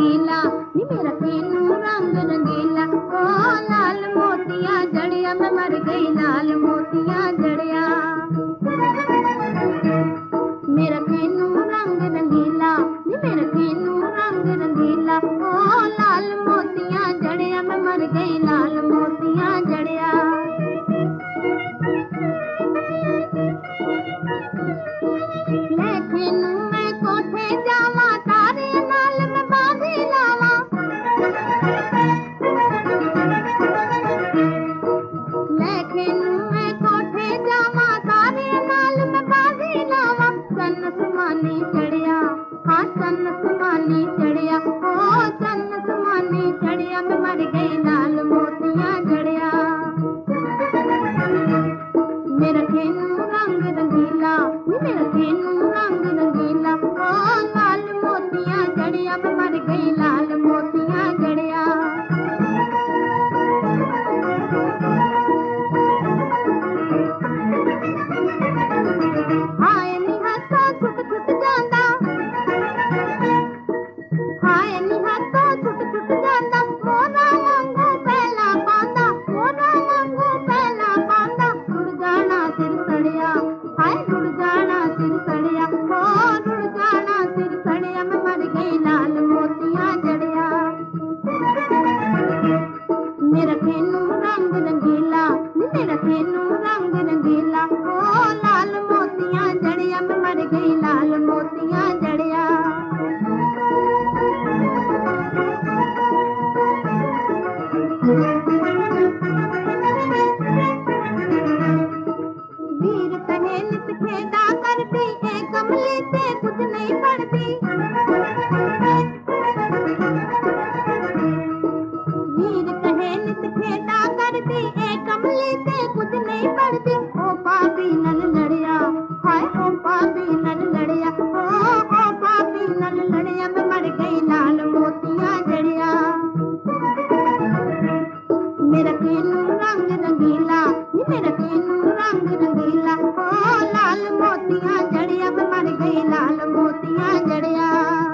रंगीला नी मेरा केनू रंग रंगीला। ओ लाल मोतिया जड़िया मैं मर गई लाल मोतिया जड़िया। मेरा केनू रंग रंगीला नी मेरा केनू रंग रंगीला। ओ लाल मोतिया जड़िया मैं मर गई लाल मोतिया जड़िया। लेकिन मैं कोठे जावा तारे नाल मैं बांधी लावा। लेकिन मैं कोठे जावा तारे नाल मैं बांधी लावा। चन्न समानी चढ़िया हाँ चन्न समानी चढ़िया। ओ चन्न समानी चढ़िया मैं मर गई लाल मोतिया जड़िया। मेरा केनू रंग रंगीला नी मेरा केनू रंग रंगीला। ओ लाल मोतिया जड़िया मैं मर गई लाल मोतिया जड़िया। हाय नी हाथों छुट छुट जांदा हाय नी हाथों छुट छुट जांदा। मोरा वांगू पहला पांदा मोरा वांगू पहला पांदा। रुड़ जाना सिर सड़िया हाय रुड़ जाना सिर सड़िया। ओ रुड़ जाना सिर सड़िया मैं मर गई लाल मोतिया जड़िया। मेरा केनू रंग रंगीला नी मेरा केनू रंग रंगीला। ओ लाल मोतिया जड़िया मैं मर गई लाल मोतिया जड़िया। वीर कहे नित खेदा करती ए कमली से कुछ नहीं पड़ती। वीर कहे नित खेदा करती ए कमली से कुछ नहीं पड़ती। ओ पापी नल लड़िया हाय ओ पापी नल लड़िया। ओ पापी नल लड़िया मैं मर गई लाल मोतिया जड़िया। मेरा केनू रंग रंगीला नी मेरा केनू रंग रंगीला। ओ लाल मोतिया जड़िया मैं मर गई लाल मोतिया जड़िया।